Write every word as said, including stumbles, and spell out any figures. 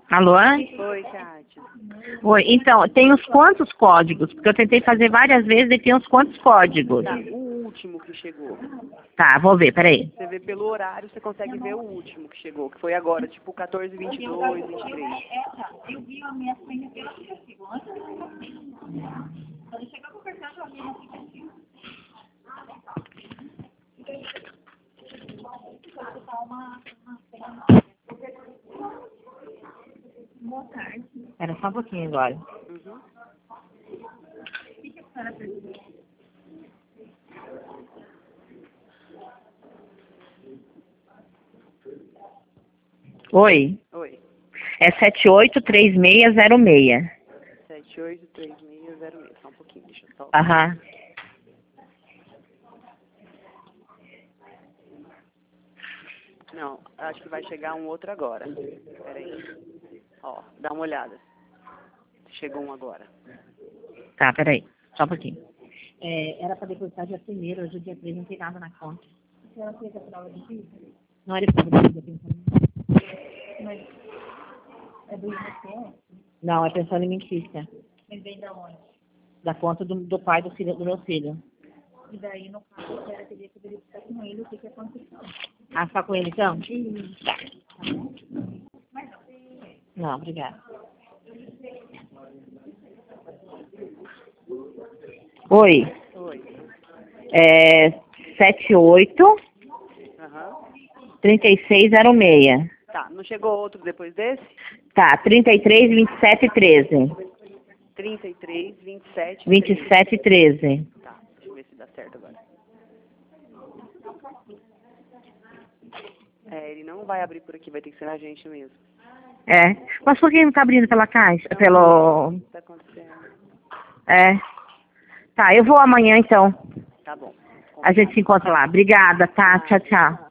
Alô? Oi, Kátia. Oi, então, tem uns quantos códigos? Porque eu tentei fazer várias vezes e tem uns quantos códigos? Tá, o último que chegou. Tá, vou ver, peraí. Você vê pelo horário, você consegue ver o último que chegou, que foi agora, tipo quatorze e vinte e dois, vinte e três. Eu vi a minha senha pelo aplicativo. Antes eu não sabia. Quando eu chegar conversando, eu vi no aplicativo. Boa tarde. Era só um pouquinho agora. Uhum. O que a senhora precisa? Oi, Oi. é sete oito três seis zero seis. sete oito três seis zero seis. Só um pouquinho, deixa eu só... Aham. Não, acho que vai chegar um outro agora. Peraí. Ó, dá uma olhada. Chegou um agora. Tá, peraí. Só um pouquinho. É, era pra depositar dia primeiro, hoje é dia três, não tem nada na conta. A senhora fez a prova de vida? Não era prova de vida, pensando. Mas é do I N S S? Não, é pensando em mentista. Mas vem da onde? Da conta do, do pai do, filho, do meu filho. E daí, no caso, a senhora teria que verificar com ele o que que aconteceu. Ah, tá com ele então? Sim. Tá. Tá bom? Mas não. Não, obrigada. Oi. Oi. É sete oito Aham. três seis zero seis. Tá, não chegou outro depois desse? Tá, trinta e três, vinte e sete, treze. trinta e três, vinte e sete, vinte e sete, treze. Tá, deixa eu ver se dá certo agora. É, ele não vai abrir por aqui, vai ter que ser na gente mesmo. É. Mas por que não tá abrindo pela caixa? Não, Pelo... O que tá acontecendo? É. Tá, eu vou amanhã então. Tá bom. A gente se encontra lá. Obrigada, tá? Tchau, tchau.